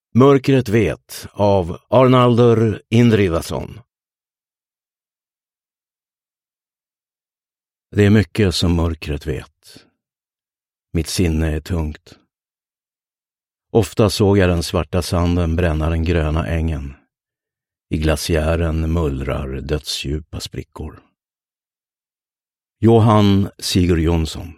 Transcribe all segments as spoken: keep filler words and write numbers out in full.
Mörkret vet av Arnaldur Indridason. Det är mycket som mörkret vet. Mitt sinne är tungt. Ofta såg jag den svarta sanden bränna den gröna ängen. I glaciären mullrar dödsdjupa sprickor. Johan Sigurd Jonsson.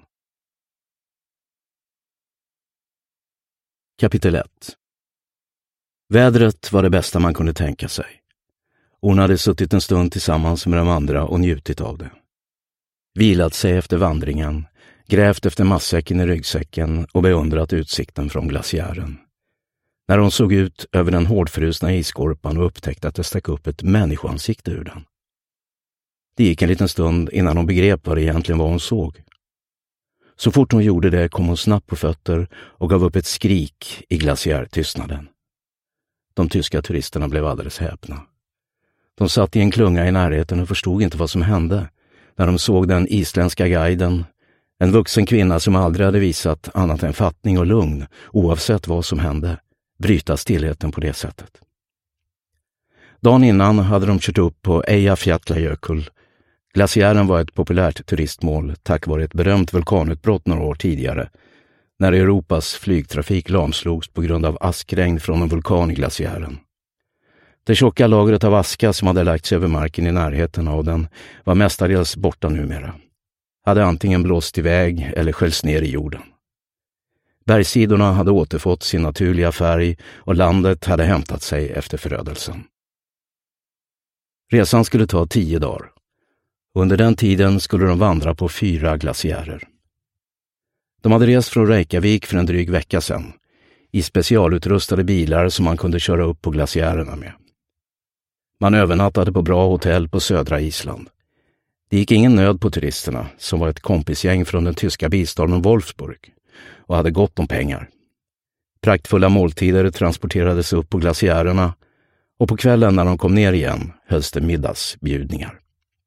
Kapitel ett. Vädret var det bästa man kunde tänka sig. Hon hade suttit en stund tillsammans med de andra och njutit av det. Vilat sig efter vandringen, grävt efter matsäcken i ryggsäcken och beundrat utsikten från glaciären. När hon såg ut över den hårdfrusna isskorpan och upptäckte att det stack upp ett människoansikte ur den. Det gick en liten stund innan hon begrep vad det egentligen var hon såg. Så fort hon gjorde det kom hon snabbt på fötter och gav upp ett skrik i glaciärtystnaden. De tyska turisterna blev alldeles häpna. De satt i en klunga i närheten och förstod inte vad som hände när de såg den isländska guiden, en vuxen kvinna som aldrig hade visat annat än fattning och lugn oavsett vad som hände, bryta stillheten på det sättet. Dagen innan hade de kört upp på Eyjafjallajökull. Glaciären var ett populärt turistmål tack vare ett berömt vulkanutbrott några år tidigare, när Europas flygtrafik lamslogs på grund av askregn från en vulkan i glaciären. Det tjocka lagret av aska som hade lagts över marken i närheten av den var mestadels borta numera. Hade antingen blåst iväg eller sköljs ner i jorden. Bergssidorna hade återfått sin naturliga färg och landet hade hämtat sig efter förödelsen. Resan skulle ta tio dagar. Under den tiden skulle de vandra på fyra glaciärer. De hade rest från Reykjavik för en dryg vecka sedan, i specialutrustade bilar som man kunde köra upp på glaciärerna med. Man övernattade på bra hotell på södra Island. Det gick ingen nöd på turisterna, som var ett kompisgäng från den tyska bilstaden Wolfsburg, och hade gott om pengar. Praktfulla måltider transporterades upp på glaciärerna, och på kvällen när de kom ner igen hölls det middagsbjudningar.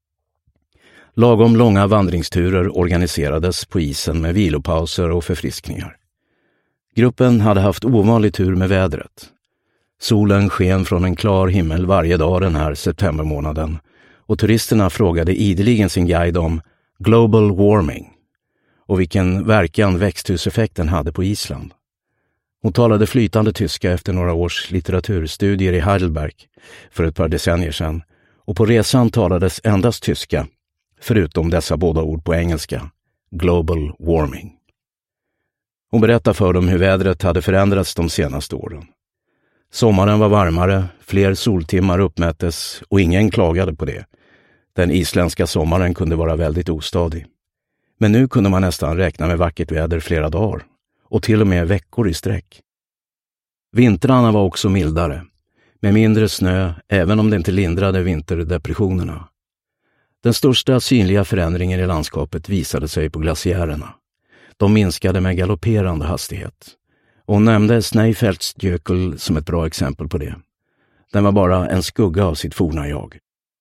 Lagom långa vandringsturer organiserades på isen med vilopauser och förfriskningar. Gruppen hade haft ovanlig tur med vädret. Solen sken från en klar himmel varje dag den här septembermånaden och turisterna frågade ideligen sin guide om global warming och vilken verkan växthuseffekten hade på Island. Hon talade flytande tyska efter några års litteraturstudier i Heidelberg för ett par decennier sedan och på resan talades endast tyska, förutom dessa båda ord på engelska, global warming. Hon berättade för dem hur vädret hade förändrats de senaste åren. Sommaren var varmare, fler soltimmar uppmättes och ingen klagade på det. Den isländska sommaren kunde vara väldigt ostadig. Men nu kunde man nästan räkna med vackert väder flera dagar och till och med veckor i sträck. Vintrarna var också mildare, med mindre snö även om det inte lindrade vinterdepressionerna. Den största synliga förändringen i landskapet visade sig på glaciärerna. De minskade med galopperande hastighet. Och hon nämnde Snæfellsjökull som ett bra exempel på det. Den var bara en skugga av sitt forna jag.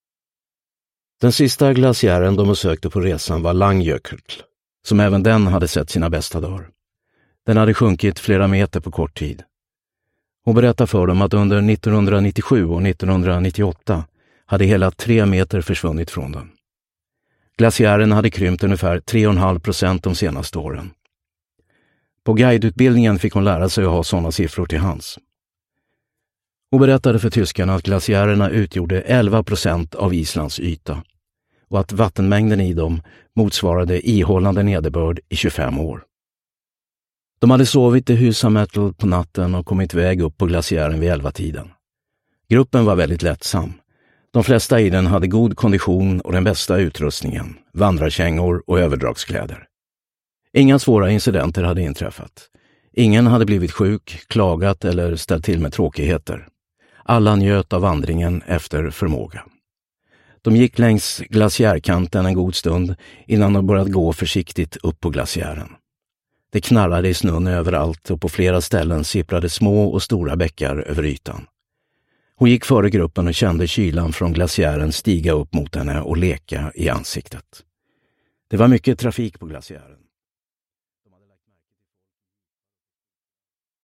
Den sista glaciären de sökte på resan var Langjökull, som även den hade sett sina bästa dagar. Den hade sjunkit flera meter på kort tid. Hon berättade för dem att under nittonhundranittiosju och nittonhundranittioåtta hade hela tre meter försvunnit från den. Glaciären hade krympt ungefär tre komma fem procent de senaste åren. På guideutbildningen fick hon lära sig att ha sådana siffror till hands. Hon berättade för tyskarna att glaciärerna utgjorde elva procent av Islands yta och att vattenmängden i dem motsvarade ihållande nederbörd i tjugofem år. De hade sovit i Husamettl på natten och kommit väg upp på glaciären vid elva-tiden. Gruppen var väldigt lättsam. De flesta i den hade god kondition och den bästa utrustningen, vandrarkängor och överdragskläder. Inga svåra incidenter hade inträffat. Ingen hade blivit sjuk, klagat eller ställt till med tråkigheter. Alla njöt av vandringen efter förmåga. De gick längs glaciärkanten en god stund innan de började gå försiktigt upp på glaciären. Det knarrade i snön överallt och på flera ställen sipprade små och stora bäckar över ytan. Hon gick före gruppen och kände kylan från glaciären stiga upp mot henne och leka i ansiktet. Det var mycket trafik på glaciären.